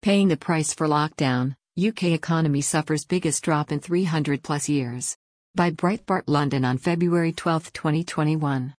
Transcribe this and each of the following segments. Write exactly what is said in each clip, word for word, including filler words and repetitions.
Paying the price for lockdown, U K economy suffers biggest drop in three hundred plus years. By Breitbart London on February twelfth, twenty twenty-one.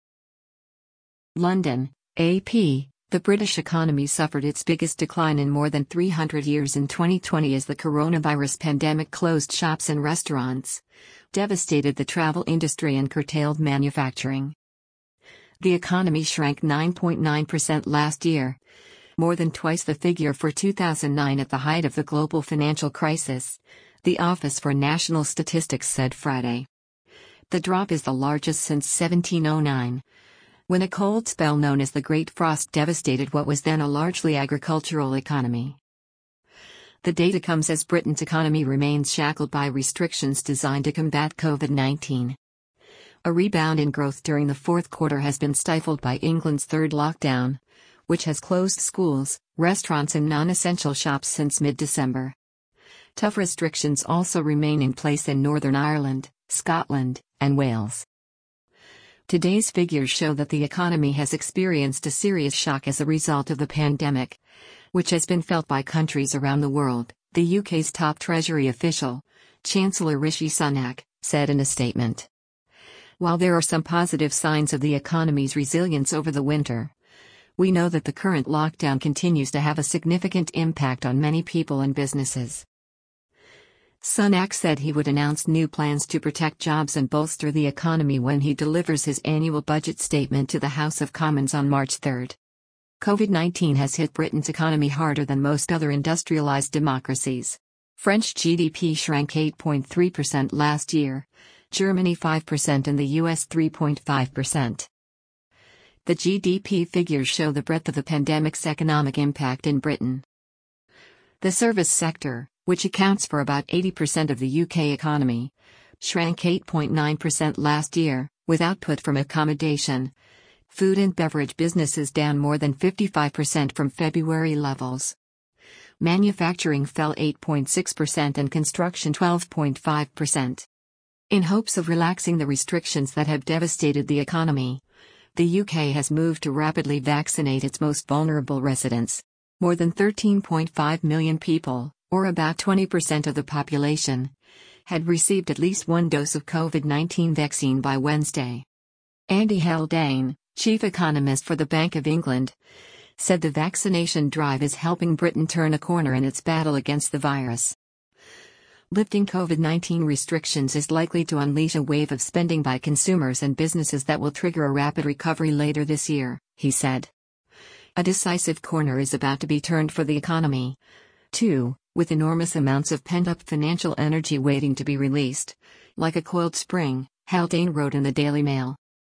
London, A P. The British economy suffered its biggest decline in more than three hundred years in twenty twenty as the coronavirus pandemic closed shops and restaurants, devastated the travel industry and curtailed manufacturing. The economy shrank nine point nine percent last year, more than twice the figure for two thousand nine at the height of the global financial crisis, the Office for National Statistics said Friday. The drop is the largest since seventeen oh nine, when a cold spell known as the Great Frost devastated what was then a largely agricultural economy. The data comes as Britain's economy remains shackled by restrictions designed to combat COVID nineteen. A rebound in growth during the fourth quarter has been stifled by England's third lockdown, which has closed schools, restaurants and non-essential shops since mid-December. Tough restrictions also remain in place in Northern Ireland, Scotland, and Wales. Today's figures show that the economy has experienced a serious shock as a result of the pandemic, which has been felt by countries around the world, the U K's top Treasury official, Chancellor Rishi Sunak, said in a statement. While there are some positive signs of the economy's resilience over the winter, we know that the current lockdown continues to have a significant impact on many people and businesses. Sunak said he would announce new plans to protect jobs and bolster the economy when he delivers his annual budget statement to the House of Commons on March third. COVID nineteen has hit Britain's economy harder than most other industrialized democracies. French G D P shrank eight point three percent last year, Germany five percent and the U S three point five percent. The G D P figures show the breadth of the pandemic's economic impact in Britain. The service sector, which accounts for about eighty percent of the U K economy, shrank eight point nine percent last year, with output from accommodation, food and beverage businesses down more than fifty-five percent from February levels. Manufacturing fell eight point six percent and construction twelve point five percent. In hopes of relaxing the restrictions that have devastated the economy, the U K has moved to rapidly vaccinate its most vulnerable residents. More than thirteen point five million people, or about twenty percent of the population, had received at least one dose of COVID nineteen vaccine by Wednesday. Andy Haldane, chief economist for the Bank of England, said the vaccination drive is helping Britain turn a corner in its battle against the virus. Lifting COVID nineteen restrictions is likely to unleash a wave of spending by consumers and businesses that will trigger a rapid recovery later this year, he said. A decisive corner is about to be turned for the economy, too, with enormous amounts of pent-up financial energy waiting to be released, like a coiled spring, Haldane wrote in the Daily Mail.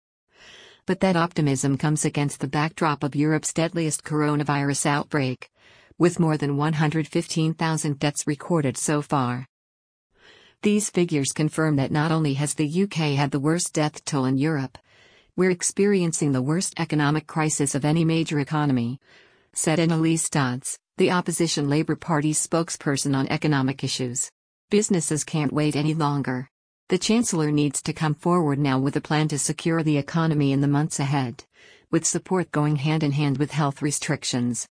But that optimism comes against the backdrop of Europe's deadliest coronavirus outbreak, with more than one hundred fifteen thousand deaths recorded so far. These figures confirm that not only has the U K had the worst death toll in Europe, we're experiencing the worst economic crisis of any major economy, said Annalise Dodds, the opposition Labour Party's spokesperson on economic issues. Businesses can't wait any longer. The Chancellor needs to come forward now with a plan to secure the economy in the months ahead, with support going hand in hand with health restrictions.